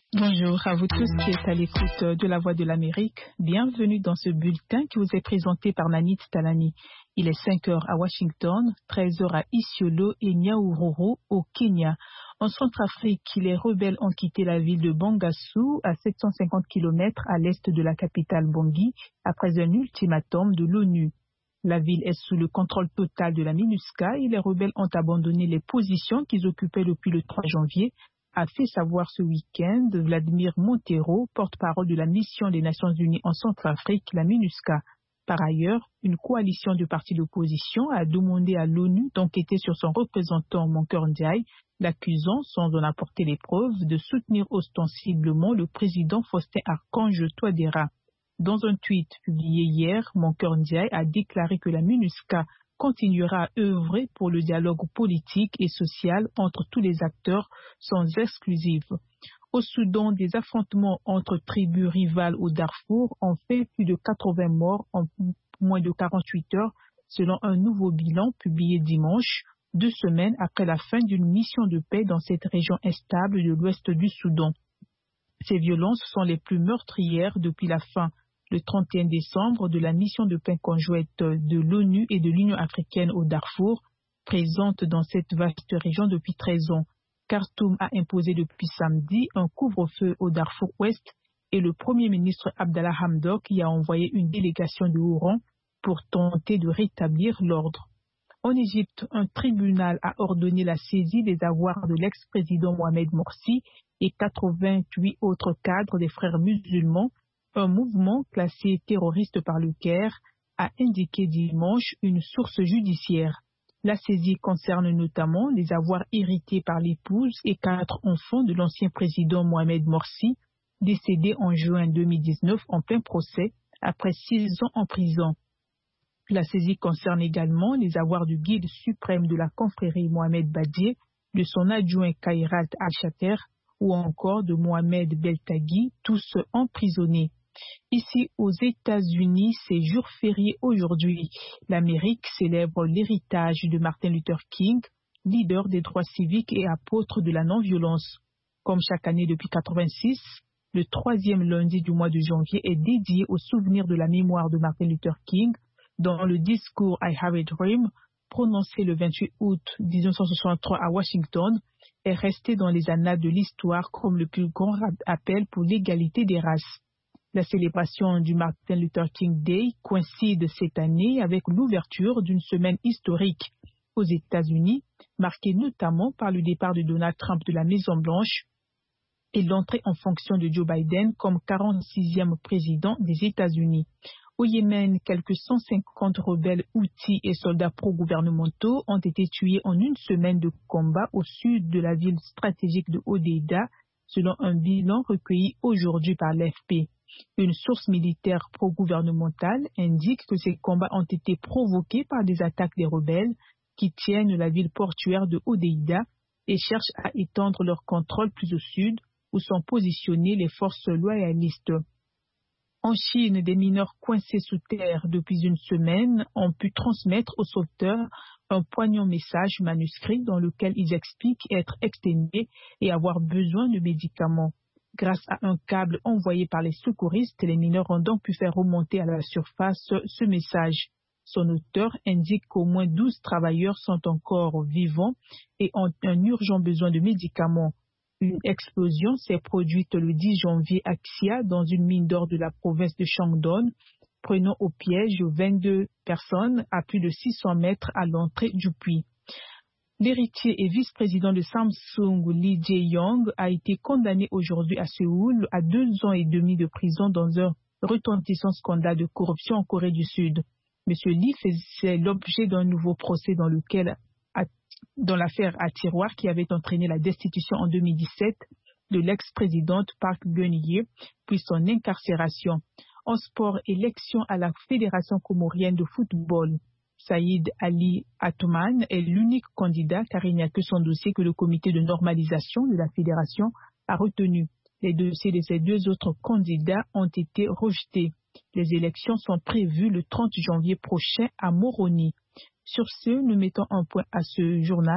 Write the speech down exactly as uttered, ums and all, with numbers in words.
Bonjour à vous tous qui êtes à l'écoute de La Voix de l'Amérique. Bienvenue dans ce bulletin qui vous est présenté par Nanit Talani. Il est cinq heures à Washington, treize heures à Isiolo et Nyahururu au Kenya. En Centrafrique, les rebelles ont quitté la ville de Bangassou à sept cent cinquante kilomètres à l'est de la capitale Bangui après un ultimatum de l'ONU. La ville est sous le contrôle total de la MINUSCA et les rebelles ont abandonné les positions qu'ils occupaient depuis le trois janvier, a fait savoir ce week-end Vladimir Montero, porte-parole de la mission des Nations Unies en Centrafrique, la MINUSCA. Par ailleurs, une coalition de partis d'opposition a demandé à l'ONU d'enquêter sur son représentant Moncur Ndiaye, l'accusant, sans en apporter les preuves, de soutenir ostensiblement le président Faustin Archange Touadéra. Dans un tweet publié hier, Moncur Ndiaye a déclaré que la MINUSCA continuera à œuvrer pour le dialogue politique et social entre tous les acteurs sans exclusive. Au Soudan, des affrontements entre tribus rivales au Darfour ont fait plus de quatre-vingts morts en moins de quarante-huit heures, selon un nouveau bilan publié dimanche, deux semaines après la fin d'une mission de paix dans cette région instable de l'ouest du Soudan. Ces violences sont les plus meurtrières depuis la fin le trente et un décembre de la mission de paix conjointe de l'ONU et de l'Union africaine au Darfour, présente dans cette vaste région depuis treize ans. Khartoum a imposé depuis samedi un couvre-feu au Darfour Ouest et le Premier ministre Abdallah Hamdok y a envoyé une délégation de haut rang pour tenter de rétablir l'ordre. En Égypte, un tribunal a ordonné la saisie des avoirs de l'ex-président Mohamed Morsi et quatre-vingt-huit autres cadres des Frères musulmans, un mouvement classé terroriste par le Caire, a indiqué dimanche une source judiciaire. La saisie concerne notamment les avoirs hérités par l'épouse et quatre enfants de l'ancien président Mohamed Morsi, décédé en juin deux mille dix-neuf en plein procès après six ans en prison. La saisie concerne également les avoirs du guide suprême de la confrérie Mohamed Badié, de son adjoint Kairat Al-Shater ou encore de Mohamed Beltagui, tous emprisonnés. Ici, aux États-Unis, c'est jour férié aujourd'hui. L'Amérique célèbre l'héritage de Martin Luther King, leader des droits civiques et apôtre de la non-violence. Comme chaque année depuis quatre-vingt-six, le troisième lundi du mois de janvier est dédié au souvenir de la mémoire de Martin Luther King, dont le discours I Have a Dream, prononcé le vingt-huit août mille neuf cent soixante-trois à Washington, est resté dans les annales de l'histoire comme le plus grand appel pour l'égalité des races. La célébration du Martin Luther King Day coïncide cette année avec l'ouverture d'une semaine historique aux États-Unis, marquée notamment par le départ de Donald Trump de la Maison-Blanche et l'entrée en fonction de Joe Biden comme quarante-sixième président des États-Unis. Au Yémen, quelques cent cinquante rebelles houthis et soldats pro-gouvernementaux ont été tués en une semaine de combat au sud de la ville stratégique de Hodeïda, selon un bilan recueilli aujourd'hui par l'A F P. Une source militaire pro-gouvernementale indique que ces combats ont été provoqués par des attaques des rebelles qui tiennent la ville portuaire de Hodeïda et cherchent à étendre leur contrôle plus au sud, où sont positionnées les forces loyalistes. En Chine, des mineurs coincés sous terre depuis une semaine ont pu transmettre aux sauveteurs un poignant message manuscrit dans lequel ils expliquent être exténués et avoir besoin de médicaments. Grâce à un câble envoyé par les secouristes, les mineurs ont donc pu faire remonter à la surface ce message. Son auteur indique qu'au moins douze travailleurs sont encore vivants et ont un urgent besoin de médicaments. Une explosion s'est produite le dix janvier à Xia, dans une mine d'or de la province de Shandong, prenant au piège vingt-deux personnes à plus de six cents mètres à l'entrée du puits. L'héritier et vice-président de Samsung, Lee Jae-yong, a été condamné aujourd'hui à Séoul à deux ans et demi de prison dans un retentissant scandale de corruption en Corée du Sud. Monsieur Lee faisait l'objet d'un nouveau procès dans lequel, dans l'affaire à tiroir qui avait entraîné la destitution en deux mille dix-sept de l'ex-présidente Park Geun-hye, puis son incarcération. En sport, élection à la Fédération comorienne de football. Saïd Ali Atoumane est l'unique candidat car il n'y a que son dossier que le comité de normalisation de la fédération a retenu. Les dossiers de ces deux autres candidats ont été rejetés. Les élections sont prévues le trente janvier prochain à Moroni. Sur ce, nous mettons un point à ce journal.